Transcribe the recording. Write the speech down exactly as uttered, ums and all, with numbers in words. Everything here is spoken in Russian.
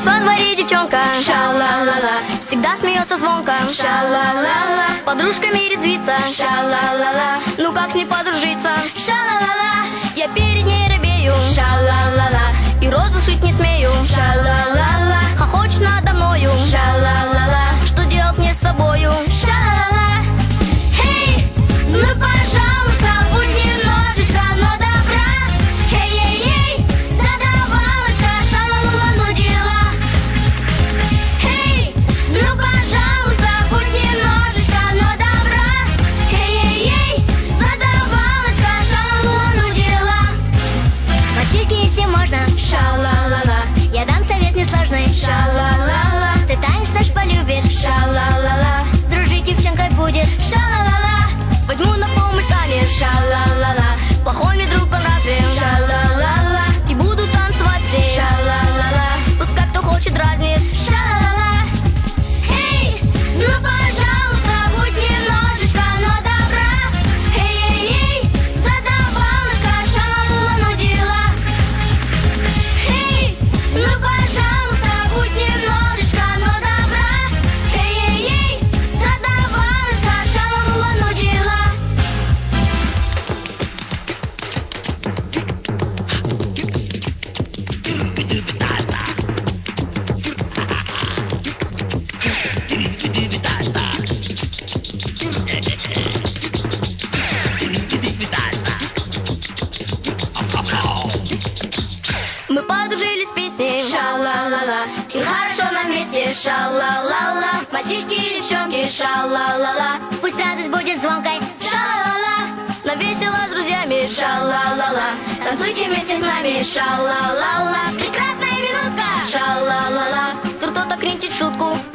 Во дворе девчонка, ша-ла-ла-ла, всегда смеется звонко, ша-ла-ла-ла, с подружками резвится, ша-ла-ла-ла, ну как с ней подружиться, ша-ла-ла-ла, я перед ней робею, ша-ла-ла-ла, и розу шить не смею, ша-ла-ла-ла, хохочет надо мною, ша-ла-ла-ла, что делать мне с собою, ша-ла-ла-ла, эй, ну пожалуйста, будь немножечко, но добра, эй-эй-эй, задавалочка, ша-ла-ла-ла, ну дела, эй, ну пожалуйста, будь немножечко, но добра, эй-эй-эй, задавалочка, ша-ла-ла-ла, ну дела. Мальчишки, если можно, ша-ла-ла-ла, я дам совет несложный, ша-ла-ла-ла, ты танец наш полюбишь, ша-ла-ла-ла, дружить девчонкой будет, ша-ла-ла-ла, возьму на помощь танец, ша-ла-ла-ла, плохой мне друг он разве, ша-ла-ла-ла, и буду танцевать здесь, ша-ла-ла-ла, пускай кто хочет дразнит, ша-ла-ла-ла, эй, ну пожалуйста, будь немножечко, но добра, эй-эй-эй, задавалочка, ша-ла-ла-ла, ну дела, эй, ну пожалуйста, будь немножечко, но добра, эй-эй-эй, задавалочка, ша-ла-ла-ла, ну дела. Мы подружились песней, ша-ла-ла-ла, и хорошо нам вместе, ша-ла-ла-ла, мальчишки и девчонки, ша-ла-ла-ла, пусть радость будет звонкой, ша-ла-ла-ла, но весело с друзьями, ша-ла-ла-ла, танцуйте вместе с нами, ша-ла-ла-ла, прекрасная минутка, ша-ла-ла-ла, вдруг кто-то кричит шутку,